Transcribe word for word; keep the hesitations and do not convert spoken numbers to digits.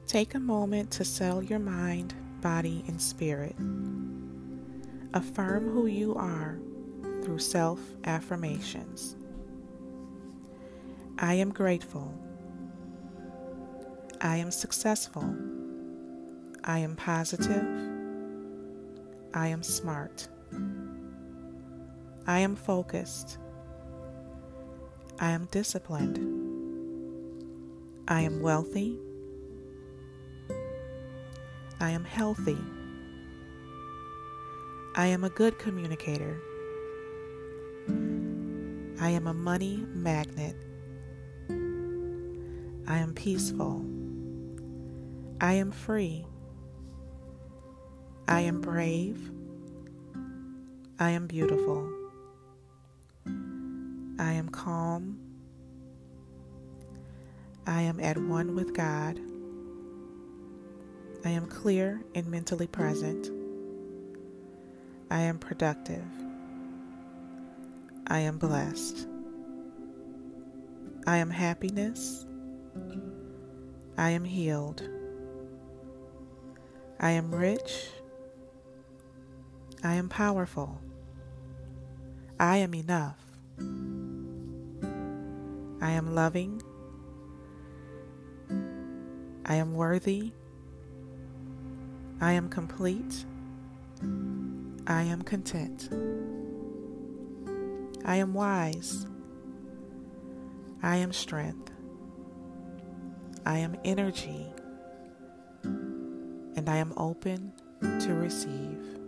Take a moment to settle your mind, body, and spirit. Affirm who you are through self-affirmations. I am grateful. I am successful. I am positive. I am smart. I am focused. I am disciplined. I am wealthy. I am healthy. I am a good communicator. I am a money magnet. I am peaceful. I am free. I am brave. I am beautiful. I am calm. I am at one with God. I am clear and mentally present. I am productive. I am blessed. I am happiness. I am healed. I am rich. I am powerful. I am enough. I am loving. I am worthy. I am complete. I am content. I am wise. I am strength. I am energy. And I am open to receive.